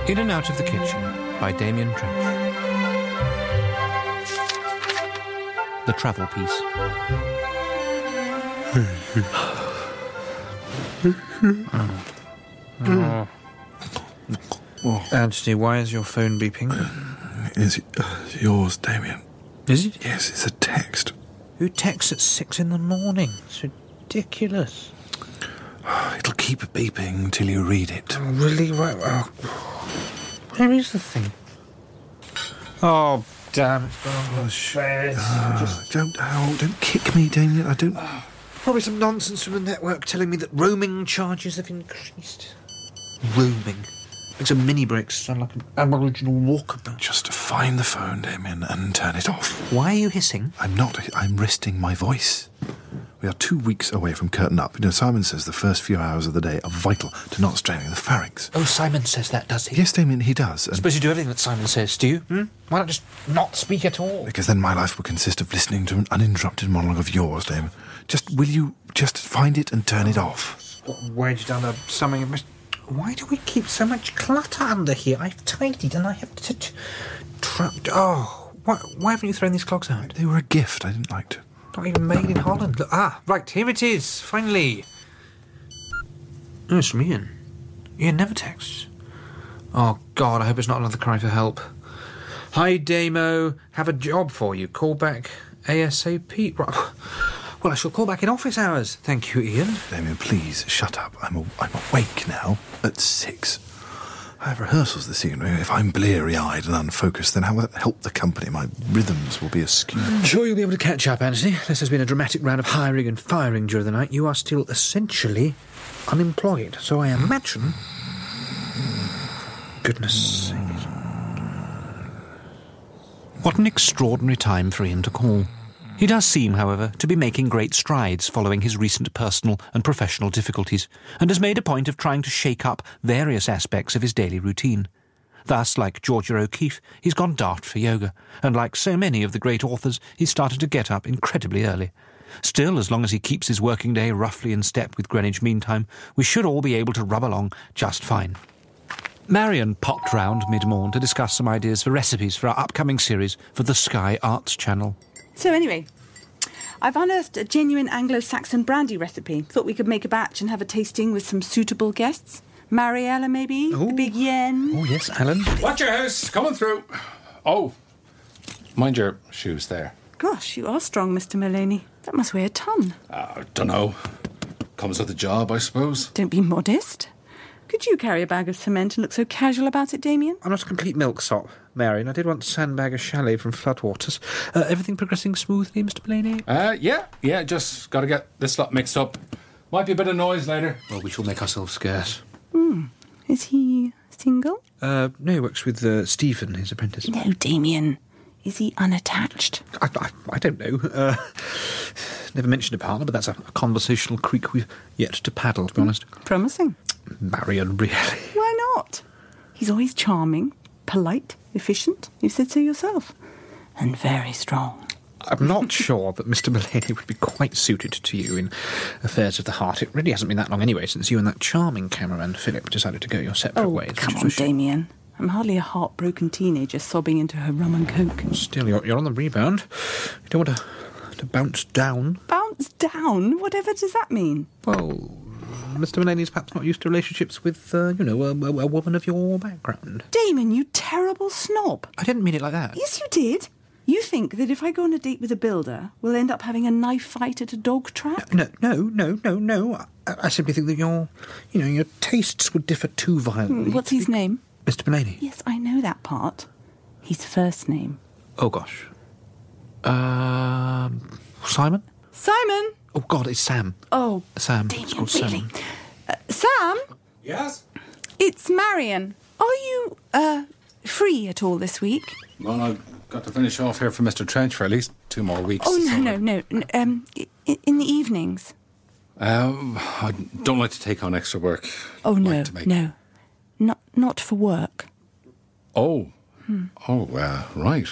In and Out of the Kitchen by Damien Trench. The Travel Piece. Anthony, why is your phone beeping? It's yours, Damien. Is it? Yes, it's a text. Who texts at 6 in the morning? It's ridiculous. It'll keep beeping until you read it. Oh, really? Right. Oh. Where is the thing? Oh, damn. Don't kick me, Damien. I don't... Probably some nonsense from the network telling me that roaming charges have increased. Roaming. Makes a mini break sound like an Aboriginal walkabout. Just find the phone, Damien, and turn it off. Why are you hissing? I'm not. I'm resting my voice. We are 2 weeks away from curtain up. You know, Simon says the first few hours of the day are vital to not straining the pharynx. Oh, Simon says that, does he? Yes, Damien, he does. I suppose you do everything that Simon says, do you? Why not just not speak at all? Because then my life will consist of listening to an uninterrupted monologue of yours, Damien. Will you just find it and turn it off? Got wedged down something. Why do we keep so much clutter under here? I've tidied and I have trapped. Oh, why haven't you thrown these clogs out? They were a gift. I didn't like to. Not even made in Holland. Look, right, here it is, finally. Oh, it's from Ian. Ian never texts. Oh, God, I hope it's not another cry for help. Hi, Damo. Have a job for you. Call back ASAP. Right. Well, I shall call back in office hours. Thank you, Ian. Damien, please, shut up. I'm awake now at 6. I have rehearsals this evening. If I'm bleary-eyed and unfocused, then how will it help the company? My rhythms will be askew. I'm sure you'll be able to catch up, Anthony. This has been a dramatic round of hiring and firing during the night. You are still essentially unemployed, so I imagine... Goodness sake. What an extraordinary time for Ian to call. He does seem, however, to be making great strides following his recent personal and professional difficulties, and has made a point of trying to shake up various aspects of his daily routine. Thus, like Georgia O'Keeffe, he's gone daft for yoga, and like so many of the great authors, he's started to get up incredibly early. Still, as long as he keeps his working day roughly in step with Greenwich Mean Time, we should all be able to rub along just fine. Marion popped round mid-morn to discuss some ideas for recipes for our upcoming series for the Sky Arts Channel. So anyway, I've unearthed a genuine Anglo-Saxon brandy recipe. Thought we could make a batch and have a tasting with some suitable guests. Mariella, maybe? Ooh. The big yen? Oh, yes, Alan. Watch your house, coming through. Oh, mind your shoes there. Gosh, you are strong, Mr. Mullaney. That must weigh a ton. Dunno. Comes with the job, I suppose. Don't be modest. Could you carry a bag of cement and look so casual about it, Damien? I'm not a complete milksop, Marion. I did once sandbag a chalet from floodwaters. Everything progressing smoothly, Mr. Mullaney? Yeah, just got to get this lot mixed up. Might be a bit of noise later. Well, we shall make ourselves scarce. Is he single? No, he works with Stephen, his apprentice. No, Damien. Is he unattached? I don't know. Never mentioned a partner, but that's a conversational creek we've yet to paddle, to be honest. Promising. Marion, really? Why not? He's always charming, polite, efficient. You said so yourself. And very strong. I'm not sure that Mr. Mullaney would be quite suited to you in affairs of the heart. It really hasn't been that long anyway since you and that charming cameraman Philip decided to go your separate ways. Come on, Damien. I'm hardly a heartbroken teenager sobbing into her rum and coke. Still, you're on the rebound. You don't want to bounce down. Bounce down? Whatever does that mean? Well, Mr. Mullaney's perhaps not used to relationships with, a woman of your background. Damon, you terrible snob. I didn't mean it like that. Yes, you did. You think that if I go on a date with a builder, we'll end up having a knife fight at a dog trap? No. I simply think that your tastes would differ too violently. What's his name? Mr. Mullaney. Yes, I know that part. His first name. Oh, gosh. Simon? Simon! Oh, God, it's Sam. Oh, Sam. Damien, It's called really? Sam. Sam? Yes? It's Marion. Are you, free at all this week? Well, I've got to finish off here for Mr. Trench for at least 2 more weeks. Oh, no. In the evenings. I don't like to take on extra work. Oh, no, Like to make- no. Not for work. Oh. Right.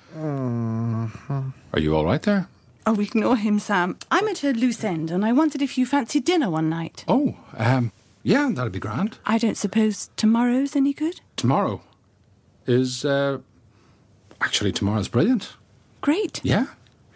Are you all right there? Oh, ignore him, Sam. I'm at a loose end, and I wondered if you fancied dinner one night. Oh, Yeah, that'd be grand. I don't suppose tomorrow's any good? Tomorrow is... Actually, tomorrow's brilliant. Great. Yeah.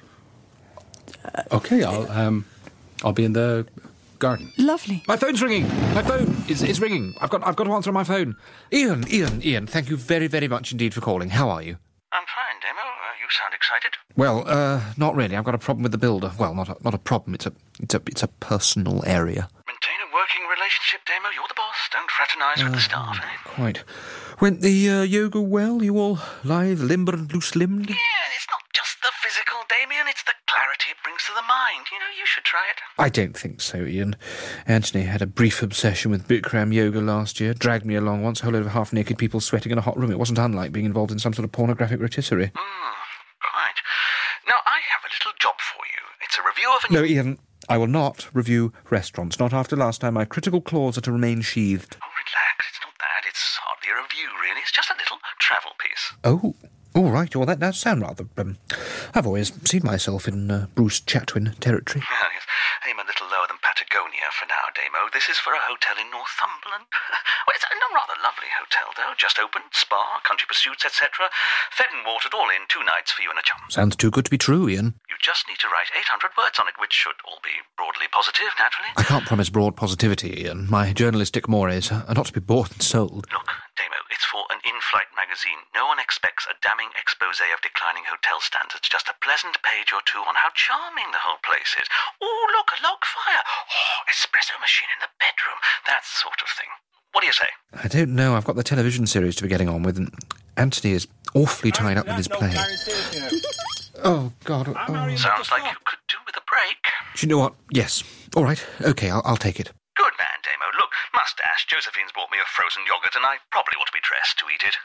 Okay, I'll be in the garden. Lovely. My phone's ringing. My phone is ringing. I've got to answer on my phone. Ian, thank you very, very much indeed for calling. How are you? I'm fine, Demo. You sound excited. Well, not really. I've got a problem with the builder. Well, not a problem. It's a personal area. Maintain a working relationship, Demo. You're the boss. Don't fraternise with the staff, eh? Quite. Went the yoga well? You all lithe, limber and loose-limbed? Yeah, it's not just the physical, Damien. It's the clarity it brings to the mind. You should try it. I don't think so, Ian. Anthony had a brief obsession with Bikram yoga last year, dragged me along once, a whole load of half-naked people sweating in a hot room. It wasn't unlike being involved in some sort of pornographic rotisserie. Quite. Now, I have a little job for you. It's a review of a... No, Ian, I will not review restaurants. Not after last time. My critical claws are to remain sheathed. Oh, relax. It's not that. It's hardly a review, really. It's just a little travel piece. Oh, all right. Well, that does sound rather... I've always seen myself in Bruce Chatwin territory. Well, yes. Aim a little lower than Patagonia for now, Damo. This is for a hotel in Northumberland. Well, it's a rather lovely hotel, though. Just opened, spa, country pursuits, etc. Fed and watered all in 2 nights for you and a chum. Sounds too good to be true, Ian. You just need to write 800 words on it, which should all be broadly positive, naturally. I can't promise broad positivity, Ian. My journalistic mores are not to be bought and sold. Look, Damo, it's for an in-flight magazine. No one expects a damning expose of declining hotel standards. Just a pleasant page or two on how charming the whole place is. Oh, look, a log fire. Oh, espresso machine in the bedroom. That sort of thing. What do you say? I don't know. I've got the television series to be getting on with, and Anthony is awfully tied up with his play. Oh, God. Oh. Sounds like you could do with a break. Do you know what? Yes. All right. OK, I'll take it. Good man, Damo. Look, mustache. Josephine's bought me a frozen yoghurt, and I probably ought to be dressed to eat it.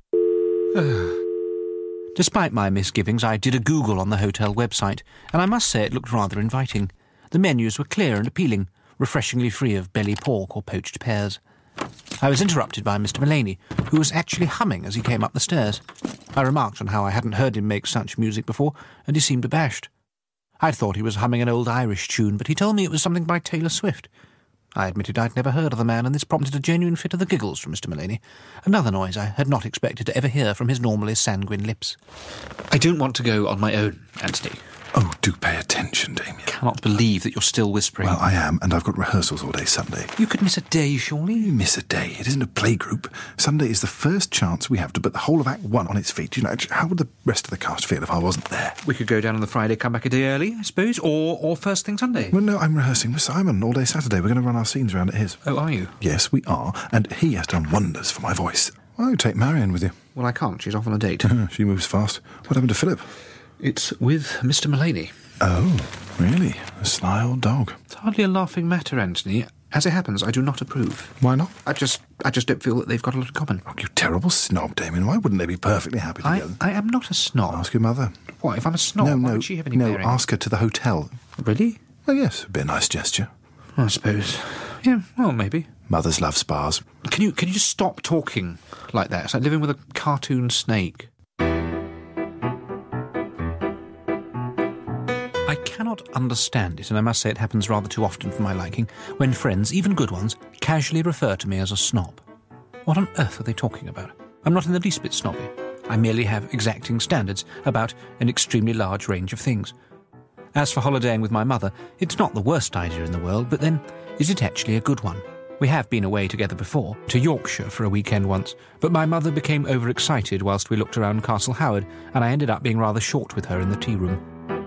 Despite my misgivings, I did a Google on the hotel website, and I must say it looked rather inviting. The menus were clear and appealing, refreshingly free of belly pork or poached pears. I was interrupted by Mr. Mullaney, who was actually humming as he came up the stairs. I remarked on how I hadn't heard him make such music before, and he seemed abashed. I'd thought he was humming an old Irish tune, but he told me it was something by Taylor Swift. I admitted I'd never heard of the man, and this prompted a genuine fit of the giggles from Mr. Mullaney, another noise I had not expected to ever hear from his normally sanguine lips. I don't want to go on my own, Anthony. Oh, do pay attention, Damien. Cannot believe that you're still whispering. Well, I am, and I've got rehearsals all day Sunday. You could miss a day, surely? You miss a day. It isn't a playgroup. Sunday is the first chance we have to put the whole of Act 1 on its feet. You know, how would the rest of the cast feel if I wasn't there? We could go down on the Friday, come back a day early, I suppose, or first thing Sunday. Well, no, I'm rehearsing with Simon all day Saturday. We're going to run our scenes around at his. Oh, are you? Yes, we are, and he has done wonders for my voice. Why don't you take Marion with you? Well, I can't. She's off on a date. She moves fast. What happened to Philip? It's with Mr. Mullaney. Oh, really? A sly old dog. It's hardly a laughing matter, Anthony. As it happens, I do not approve. Why not? I just don't feel that they've got a lot in common. Oh, you terrible snob, Damien. Why wouldn't they be perfectly happy together? I am not a snob. Ask your mother. What, if I'm a snob, why would she have any bearing? Ask her to the hotel. Really? Well, yes, it'd be a nice gesture. I suppose. Yeah, well, maybe. Mothers love spas. Can you just stop talking like that? It's like living with a cartoon snake. I cannot understand it, and I must say it happens rather too often for my liking, when friends, even good ones, casually refer to me as a snob. What on earth are they talking about? I'm not in the least bit snobby. I merely have exacting standards about an extremely large range of things. As for holidaying with my mother, it's not the worst idea in the world, but then, is it actually a good one? We have been away together before, to Yorkshire for a weekend once, but my mother became overexcited whilst we looked around Castle Howard, and I ended up being rather short with her in the tea room.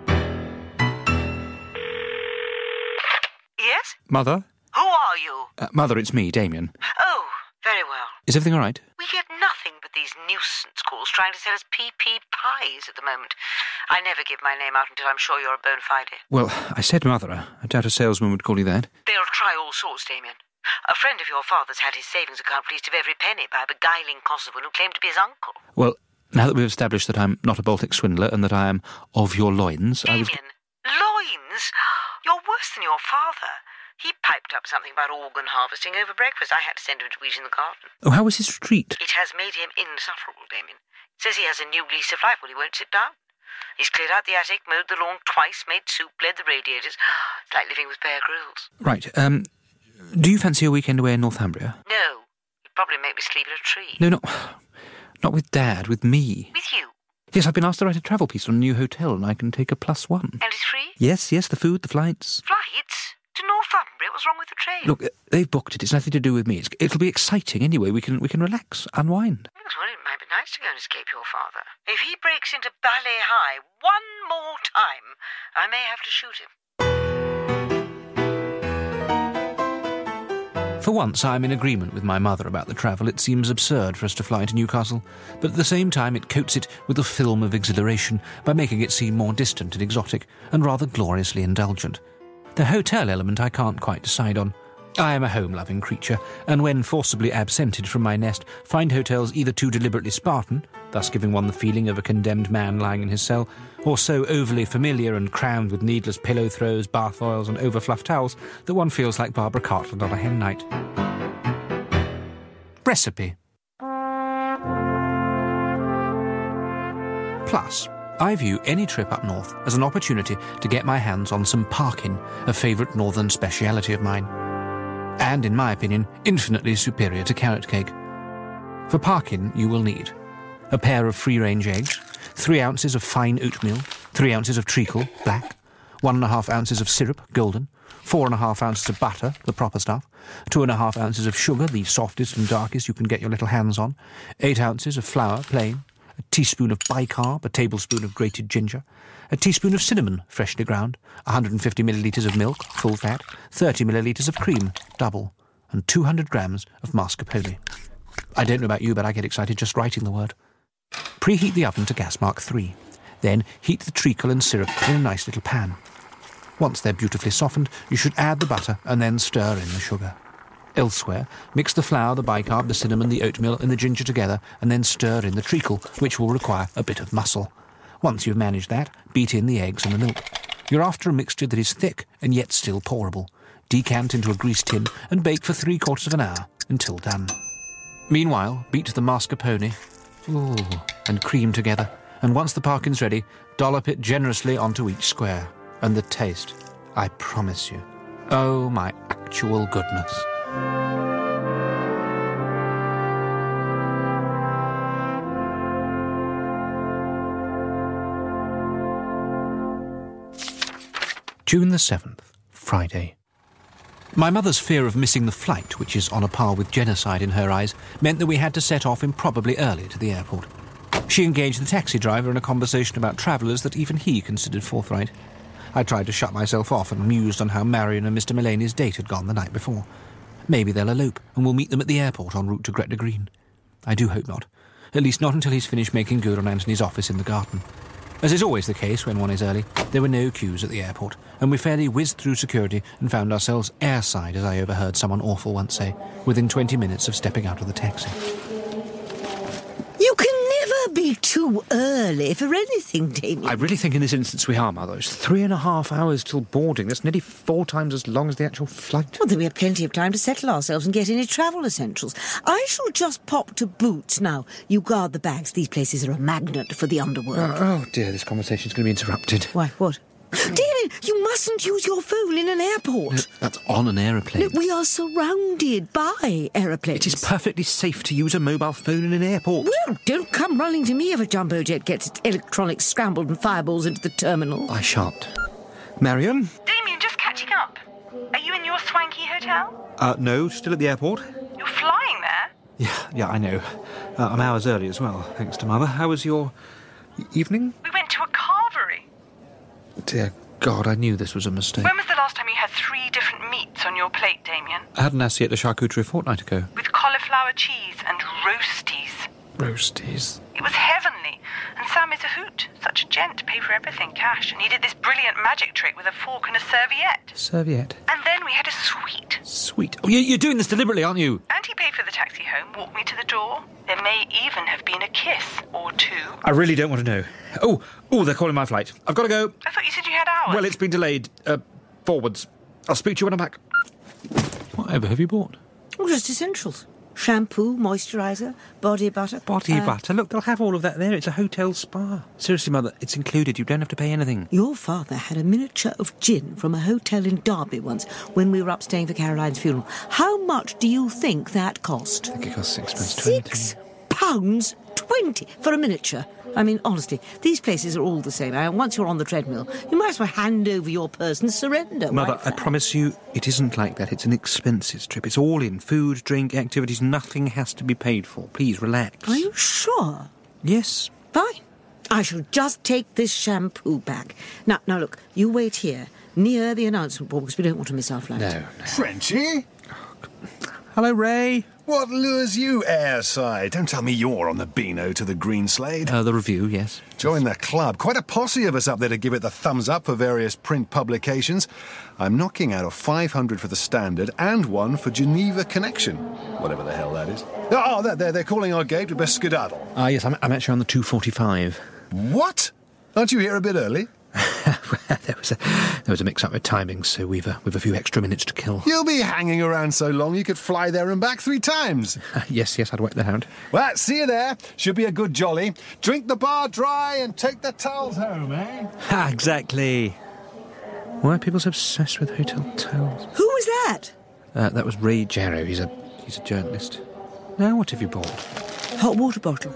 Yes? Mother? Who are you? Mother, it's me, Damien. Oh, very well. Is everything all right? We get nothing but these nuisance calls trying to sell us PP pies at the moment. I never give my name out until I'm sure you're a bona fide. Well, I said mother. I doubt a salesman would call you that. They'll try all sorts, Damien. A friend of your father's had his savings account fleeced of every penny by a beguiling constable who claimed to be his uncle. Well, now that we've established that I'm not a Baltic swindler and that I am of your loins, Damien, loins? You're worse than your father. He piped up something about organ harvesting over breakfast. I had to send him to weed in the garden. Oh, how was his retreat? It has made him insufferable, Damien. Says he has a new lease of life, but he won't sit down. He's cleared out the attic, mowed the lawn twice, made soup, bled the radiators. It's like living with Bear Grylls. Right, Do you fancy a weekend away in Northumbria? No. You'd probably make me sleep in a tree. No, not with Dad, with me. With you? Yes, I've been asked to write a travel piece on a new hotel and I can take a +1. And it's free? Yes, the food, the flights. Flights? To Northumbria? What's wrong with the train? Look, they've booked it. It's nothing to do with me. It'll be exciting anyway. We can relax, unwind. Well, it might be nice to go and escape your father. If he breaks into ballet high one more time, I may have to shoot him. For once, I'm in agreement with my mother about the travel. It seems absurd for us to fly to Newcastle, but at the same time it coats it with a film of exhilaration by making it seem more distant and exotic, and rather gloriously indulgent. The hotel element I can't quite decide on. I am a home-loving creature, and when forcibly absented from my nest, find hotels either too deliberately Spartan, thus giving one the feeling of a condemned man lying in his cell, or so overly familiar and crammed with needless pillow throws, bath oils and overfluffed towels that one feels like Barbara Cartland on a hen night. Recipe. Plus, I view any trip up north as an opportunity to get my hands on some parkin, a favourite northern speciality of mine. And, in my opinion, infinitely superior to carrot cake. For parkin, you will need a pair of free-range eggs, 3 ounces of fine oatmeal, 3 ounces of treacle, black, 1.5 ounces of syrup, golden, 4.5 ounces of butter, the proper stuff, 2.5 ounces of sugar, the softest and darkest you can get your little hands on, 8 ounces of flour, plain, a teaspoon of bicarb, a tablespoon of grated ginger, a teaspoon of cinnamon, freshly ground, 150 millilitres of milk, full fat, 30 millilitres of cream, double, and 200 grams of mascarpone. I don't know about you, but I get excited just writing the word. Preheat the oven to gas mark 3. Then heat the treacle and syrup in a nice little pan. Once they're beautifully softened, you should add the butter and then stir in the sugar. Elsewhere, mix the flour, the bicarb, the cinnamon, the oatmeal and the ginger together and then stir in the treacle, which will require a bit of muscle. Once you've managed that, beat in the eggs and the milk. You're after a mixture that is thick and yet still pourable. Decant into a greased tin and bake for 3/4 of an hour until done. Meanwhile, beat the mascarpone and cream together, and once the parkin's ready, dollop it generously onto each square. And the taste, I promise you. Oh, my actual goodness. June the 7th, Friday. My mother's fear of missing the flight, which is on a par with genocide in her eyes, meant that we had to set off improbably early to the airport. She engaged the taxi driver in a conversation about travellers that even he considered forthright. I tried to shut myself off and mused on how Marion and Mr. Mullaney's date had gone the night before. Maybe they'll elope, and we'll meet them at the airport en route to Gretna Green. I do hope not. At least not until he's finished making good on Anthony's office in the garden. As is always the case when one is early, there were no queues at the airport, and we fairly whizzed through security and found ourselves airside, as I overheard someone awful once say, within 20 minutes of stepping out of the taxi. You can never be too early for anything, Damien. I really think in this instance we are, Mother. It's 3.5 hours till boarding. That's nearly 4 times as long as the actual flight. Well, then we have plenty of time to settle ourselves and get any travel essentials. I shall just pop to Boots now. You guard the bags. These places are a magnet for the underworld. Oh, dear, this conversation's going to be interrupted. Why, what? Damien, you mustn't use your phone in an airport. That's on an aeroplane. Look, we are surrounded by aeroplanes. It is perfectly safe to use a mobile phone in an airport. Well, don't come running to me if a jumbo jet gets its electronics scrambled and fireballs into the terminal. I shan't. Marion? Damien, just catching up. Are you in your swanky hotel? No, still at the airport. You're flying there? Yeah, I know. I'm hours early as well, thanks to Mother. How was your evening? We went to a carvery. Dear God, I knew this was a mistake. When was the last time you had 3 different meats on your plate, Damien? I had an assiette de charcuterie a fortnight ago. With cauliflower cheese and roasties. Roasties. It was heavenly. And Sam is a hoot. Such a gent, pay for everything cash. And he did this brilliant magic trick with a fork and a serviette. Serviette? And then we had a sweet. Sweet. Oh, you're doing this deliberately, aren't you? And he paid for the taxi home, walked me to the door. There may even have been a kiss or 2. I really don't want to know. Oh, they're calling my flight. I've got to go. I thought you said you had hours. Well, it's been delayed. Forwards. I'll speak to you when I'm back. Whatever have you bought? Oh, just essentials. Shampoo, moisturiser, body butter. Body butter? Look, they'll have all of that there. It's a hotel spa. Seriously, Mother, it's included. You don't have to pay anything. Your father had a miniature of gin from a hotel in Derby once when we were up staying for Caroline's funeral. How much do you think that cost? I think it cost £6.20. £6.20 for a miniature. I mean, honestly, these places are all the same. And once you're on the treadmill, you might as well hand over your purse and surrender. Mother, I promise you, it isn't like that. It's an expenses trip. It's all in. Food, drink, activities. Nothing has to be paid for. Please, relax. Are you sure? Yes. Fine. I shall just take this shampoo back. Now, look, you wait here, near the announcement board, because we don't want to miss our flight. No. Frenchie? Hello, Ray. What lures you airside? Don't tell me you're on the Beano to the Greenslade. The review, yes. Join the club. Quite a posse of us up there to give it the thumbs up for various print publications. I'm knocking out a 500 for the Standard and one for Geneva Connection. Whatever the hell that is. Oh, they're calling our gate. We best skedaddle. Yes, I'm actually on the 2:45. What? Aren't you here a bit early? There was a mix-up with timings, so we've a few extra minutes to kill. You'll be hanging around so long you could fly there and back 3 times. Yes, I'd whack the hound. Well, see you there. Should be a good jolly. Drink the bar dry and take the towels home, eh? Exactly. Why are people so obsessed with hotel towels? Who was that? That was Ray Jarrow. He's a journalist. Now, what have you bought? Hot water bottle.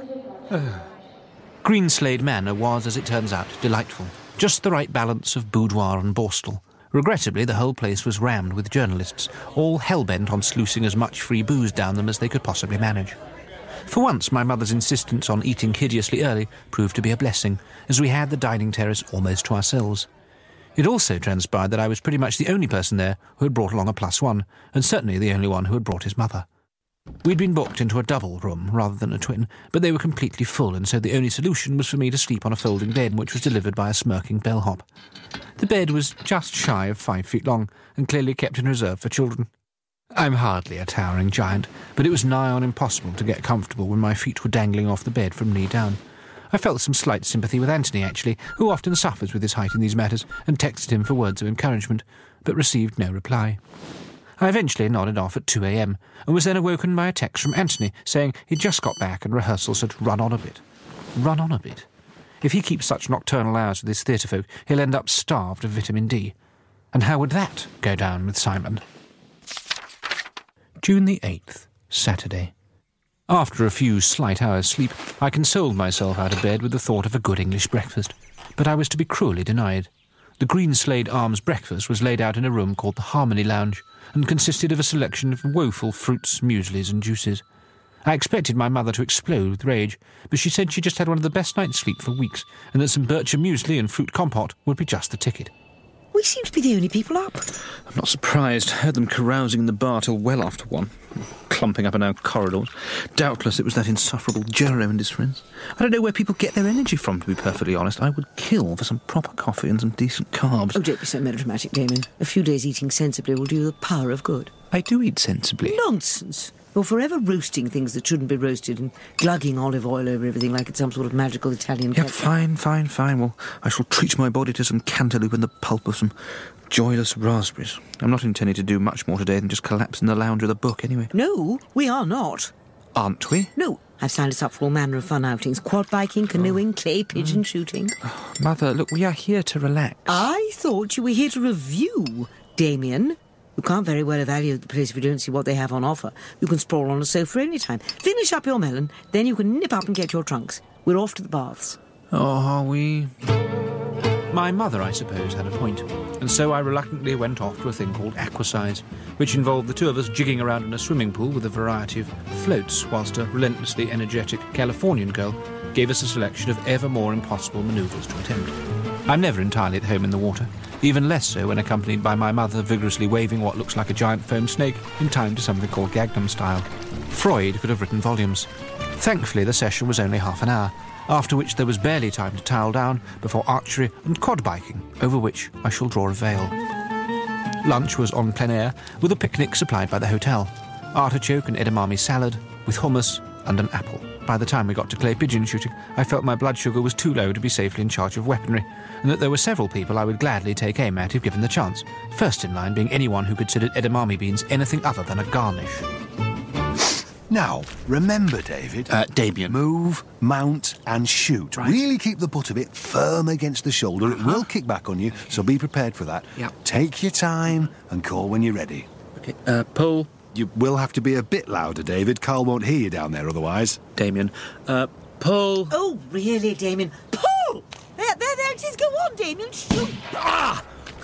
Greenslade Manor was, as it turns out, delightful. Just the right balance of boudoir and borstal. Regrettably, the whole place was rammed with journalists, all hell-bent on sluicing as much free booze down them as they could possibly manage. For once, my mother's insistence on eating hideously early proved to be a blessing, as we had the dining terrace almost to ourselves. It also transpired that I was pretty much the only person there who had brought along a +1, and certainly the only one who had brought his mother. We'd been booked into a double room rather than a twin, but they were completely full, and so the only solution was for me to sleep on a folding bed, which was delivered by a smirking bellhop. The bed was just shy of 5 feet long, and clearly kept in reserve for children. I'm hardly a towering giant, but it was nigh on impossible to get comfortable when my feet were dangling off the bed from knee down. I felt some slight sympathy with Anthony, actually, who often suffers with his height in these matters, and texted him for words of encouragement, but received no reply. I eventually nodded off at 2 a.m, and was then awoken by a text from Anthony saying he'd just got back and rehearsals had run on a bit. Run on a bit? If he keeps such nocturnal hours with his theatre folk, he'll end up starved of vitamin D. And how would that go down with Simon? June the 8th, Saturday. After a few slight hours' sleep, I consoled myself out of bed with the thought of a good English breakfast, but I was to be cruelly denied. The Greenslade Arms breakfast was laid out in a room called the Harmony Lounge, and consisted of a selection of woeful fruits, mueslis and juices. I expected my mother to explode with rage, but she said she just had one of the best nights' sleep for weeks, and that some bircher muesli and fruit compote would be just the ticket. We seem to be the only people up. I'm not surprised. Heard them carousing in the bar till well after 1, clumping up and down corridors. Doubtless it was that insufferable Jarrow and his friends. I don't know where people get their energy from, to be perfectly honest. I would kill for some proper coffee and some decent carbs. Oh, don't be so melodramatic, Damien. A few days eating sensibly will do you the power of good. I do eat sensibly. Nonsense. You're forever roasting things that shouldn't be roasted and glugging olive oil over everything like it's some sort of magical Italian Yeah, ketchup. fine. Well, I shall treat my body to some cantaloupe and the pulp of some joyless raspberries. I'm not intending to do much more today than just collapse in the lounge with a book, anyway. No, we are not. Aren't we? No. I've signed us up for all manner of fun outings. Quad biking, canoeing, clay pigeon shooting. Mother, look, we are here to relax. I thought you were here to review, Damien. You can't very well evaluate the place if you don't see what they have on offer. You can sprawl on a sofa any time. Finish up your melon, then you can nip up and get your trunks. We're off to the baths. Oh, are we? My mother, I suppose, had a point, and so I reluctantly went off to a thing called Aquasides, which involved the two of us jigging around in a swimming pool with a variety of floats, whilst a relentlessly energetic Californian girl gave us a selection of ever more impossible manoeuvres to attempt. I'm never entirely at home in the water, even less so when accompanied by my mother vigorously waving what looks like a giant foam snake in time to something called Gangnam Style. Freud could have written volumes. Thankfully, the session was only half an hour, after which there was barely time to towel down before archery and quad biking, over which I shall draw a veil. Lunch was en plein air, with a picnic supplied by the hotel. Artichoke and edamame salad, with hummus and an apple. By the time we got to clay pigeon shooting, I felt my blood sugar was too low to be safely in charge of weaponry, and that there were several people I would gladly take aim at if given the chance, first in line being anyone who considered edamame beans anything other than a garnish. Now, remember, David. Damien. Move, mount, and shoot. Right. Really keep the butt of it firm against the shoulder. It will kick back on you, so be prepared for that. Yep. Take your time and call when you're ready. Okay, pull. You will have to be a bit louder, David. Carl won't hear you down there otherwise. Damien. Pull. Oh, really, Damien? Pull! There it is. Go on, Damien. Shoot. Ah!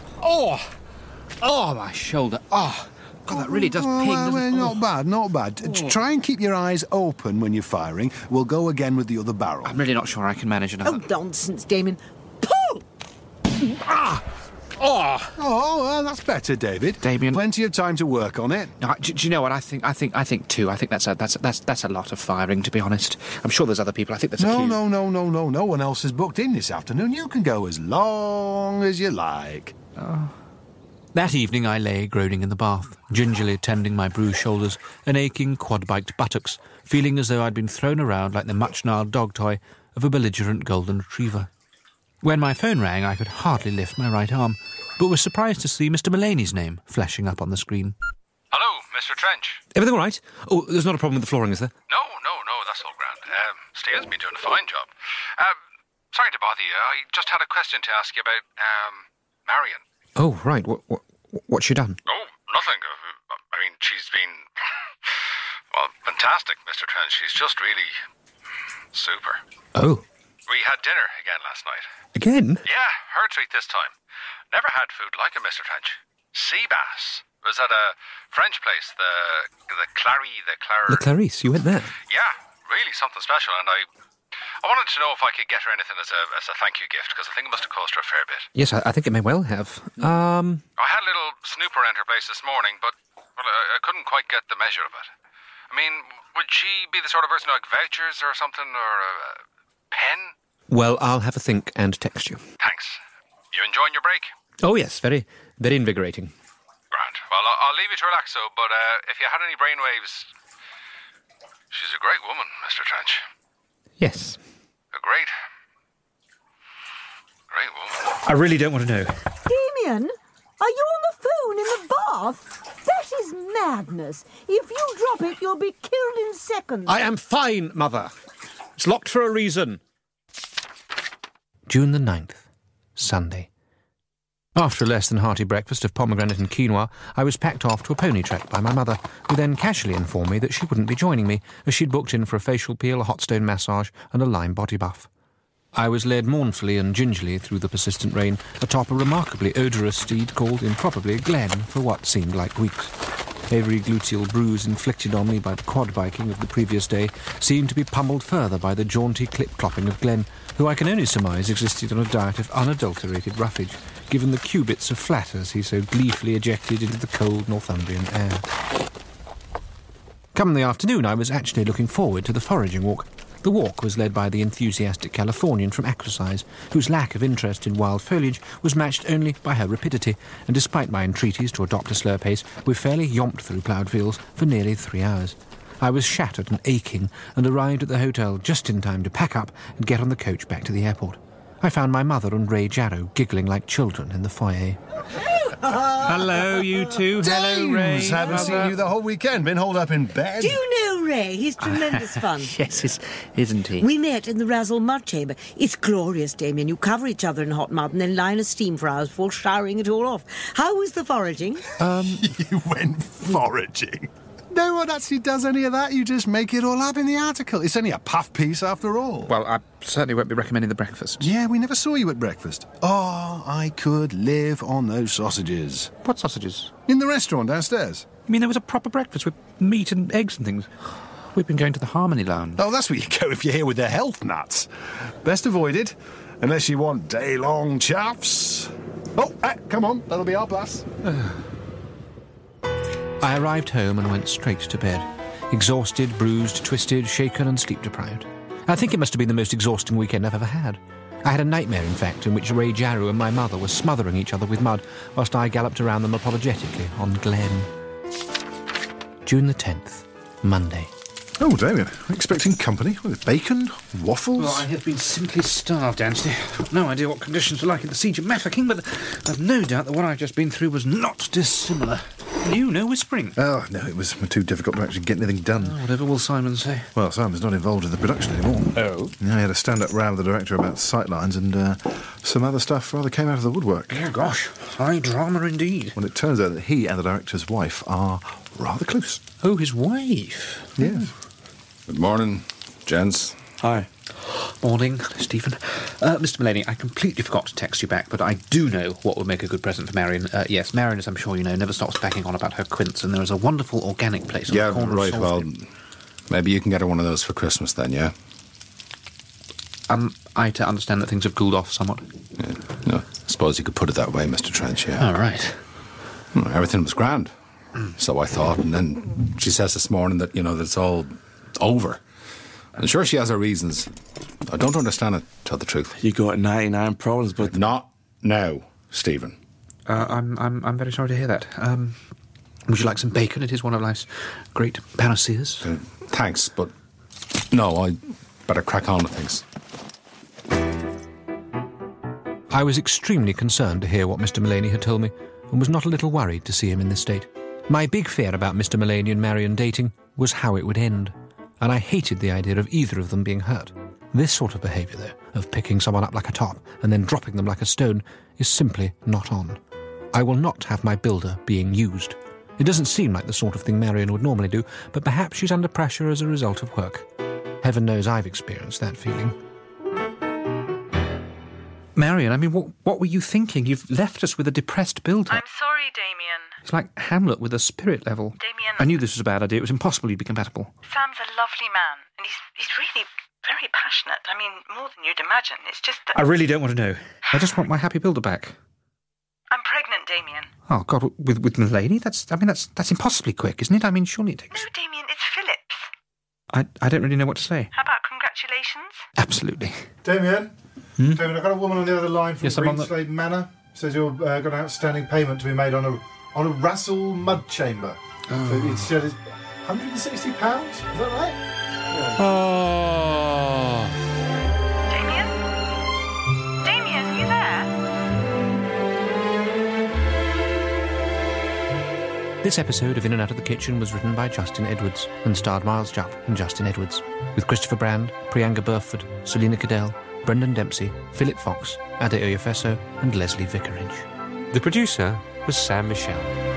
Oh, my shoulder. Oh, God, that really does ping, doesn't it? Not bad, not bad. Try and keep your eyes open when you're firing. We'll go again with the other barrel. I'm really not sure I can manage another. Oh, nonsense, Damien. Pull! Ah! Oh! Oh, well, that's better, David. Damien. Plenty of time to work on it. Do you know what I think? I think two. I think that's a lot of firing, to be honest. I'm sure there's other people. I think there's a No, few. no. No one else is booked in this afternoon. You can go as long as you like. That evening I lay groaning in the bath, gingerly tending my bruised shoulders and aching quad-biked buttocks, feeling as though I'd been thrown around like the much-gnarled dog toy of a belligerent golden retriever. When my phone rang, I could hardly lift my right arm, but was surprised to see Mr. Mullaney's name flashing up on the screen. Hello, Mr. Trench. Everything all right? Oh, there's not a problem with the flooring, is there? No, that's all grand. Steve's been doing a fine job. Sorry to bother you. I just had a question to ask you about, Marion. Oh, right. What's she done? Oh, nothing. I mean, she's been, well, fantastic, Mr. Trench. She's just really super. Oh. We had dinner again last night. Again? Yeah, her treat this time. Never had food like it, Mr. Trench. Sea bass. It was at a French place, the Clarice, you went there? Yeah, really something special, and I wanted to know if I could get her anything as a thank you gift, because I think it must have cost her a fair bit. Yes, I think it may well have. I had a little snooper around her place this morning, but I couldn't quite get the measure of it. I mean, would she be the sort of person like vouchers or something, or a pen? Well, I'll have a think and text you. Thanks. You enjoying your break? Oh, yes, very, very invigorating. Grand. Well, I'll leave you to relax, though, but if you had any brainwaves, she's a great woman, Mr. Trench. Yes. A great woman. I really don't want to know. Damien, are you on the phone in the bath? That is madness. If you drop it, you'll be killed in seconds. I am fine, Mother. It's locked for a reason. June the 9th, Sunday. After a less than hearty breakfast of pomegranate and quinoa, I was packed off to a pony track by my mother, who then casually informed me that she wouldn't be joining me, as she'd booked in for a facial peel, a hot stone massage, and a lime body buff. I was led mournfully and gingerly through the persistent rain atop a remarkably odorous steed called improperly Glen for what seemed like weeks. Every gluteal bruise inflicted on me by the quad biking of the previous day seemed to be pummeled further by the jaunty clip-clopping of Glen, who I can only surmise existed on a diet of unadulterated roughage, given the cubits of flatters he so gleefully ejected into the cold Northumbrian air. Come the afternoon, I was actually looking forward to the foraging walk. The walk was led by the enthusiastic Californian from Acrocise, whose lack of interest in wild foliage was matched only by her rapidity, and despite my entreaties to adopt a slower pace, we fairly yomped through ploughed fields for nearly 3 hours. I was shattered and aching, and arrived at the hotel just in time to pack up and get on the coach back to the airport. I found my mother and Ray Jarrow giggling like children in the foyer. Hello, you two. Hello, Ray. James, haven't seen you the whole weekend. Been holed up in bed. Do you know Ray? He's tremendous fun. Yes, isn't he? We met in the Razzle Mud Chamber. It's glorious, Damien. You cover each other in hot mud and then lie in a steam for hours before showering it all off. How was the foraging? You went foraging. No one actually does any of that. You just make it all up in the article. It's only a puff piece after all. Well, I certainly won't be recommending the breakfast. Yeah, we never saw you at breakfast. Oh, I could live on those sausages. What sausages? In the restaurant downstairs. I mean, there was a proper breakfast with meat and eggs and things. We've been going to the Harmony Lounge. Oh, that's where you go if you're here with the health nuts. Best avoid it, unless you want day-long chaffs. Oh, come on, that'll be our plus. I arrived home and went straight to bed, exhausted, bruised, twisted, shaken and sleep-deprived. I think it must have been the most exhausting weekend I've ever had. I had a nightmare, in fact, in which Ray Jarrow and my mother were smothering each other with mud, whilst I galloped around them apologetically on Glen. June the 10th, Monday. Oh, Damien, expecting company with bacon, waffles? Well, I have been simply starved, Anstey. I've got no idea what conditions were like at the siege of Mafeking, but I've no doubt that what I've just been through was not dissimilar. You, no whispering. Oh, no, it was too difficult to actually get anything done. Oh, whatever will Simon say? Well, Simon's not involved in the production anymore. Oh? Yeah, I had a stand-up row with the director about sightlines, and some other stuff rather came out of the woodwork. Oh, gosh. High drama indeed. Well, it turns out that he and the director's wife are rather close. Oh, his wife. Yes. Good morning, gents. Hi. Morning, Stephen. Mr. Mullaney, I completely forgot to text you back, but I do know what would make a good present for Marion. Yes, Marion, as I'm sure you know, never stops banging on about her quince, and there is a wonderful organic place on the corner of right, well, Salisbury. maybe you can get her one of those for Christmas then, yeah? I to understand that things have cooled off somewhat. Yeah. No, I suppose you could put it that way, Mr. Trench, yeah. Oh, right. Everything was grand. So I thought, and then she says this morning that, that it's all over. I'm sure she has her reasons. I don't understand it, to tell the truth. You got 99 problems, but... Not now, Stephen. I'm very sorry to hear that. Would you like some bacon? It is one of life's great panaceas. Thanks, but no, I better crack on with things. I was extremely concerned to hear what Mr. Mullaney had told me, and was not a little worried to see him in this state. My big fear about Mr. Mullaney and Marion dating was how it would end, and I hated the idea of either of them being hurt. This sort of behaviour, though, of picking someone up like a top and then dropping them like a stone, is simply not on. I will not have my builder being used. It doesn't seem like the sort of thing Marion would normally do, but perhaps she's under pressure as a result of work. Heaven knows I've experienced that feeling. Marion, I mean, what were you thinking? You've left us with a depressed builder. I'm sorry, Damien. It's like Hamlet with a spirit level. Damien... I knew this was a bad idea. It was impossible you'd be compatible. Sam's a lovely man, and he's really very passionate. I mean, more than you'd imagine. It's just that... I really don't want to know. I just want my happy builder back. I'm pregnant, Damien. Oh, God, with Mullaney? That's impossibly quick, isn't it? I mean, surely it takes... No, Damien, it's Phillips. I don't really know what to say. How about congratulations? Absolutely. Damien? Damien, I've got a woman on the other line from Yes, I'm on Greenslade Manor. Says you've got an outstanding payment to be made on a Russell mud chamber. So it's £160, is that right? Oh. Damien? Damien, are you there? This episode of In and Out of the Kitchen was written by Justin Edwards and starred Miles Jupp and Justin Edwards, with Christopher Brand, Priyanka Burford, Selina Cadell, Brendan Dempsey, Philip Fox, Ade Oyefeso and Leslie Vicarage. The producer was Sam Michelle.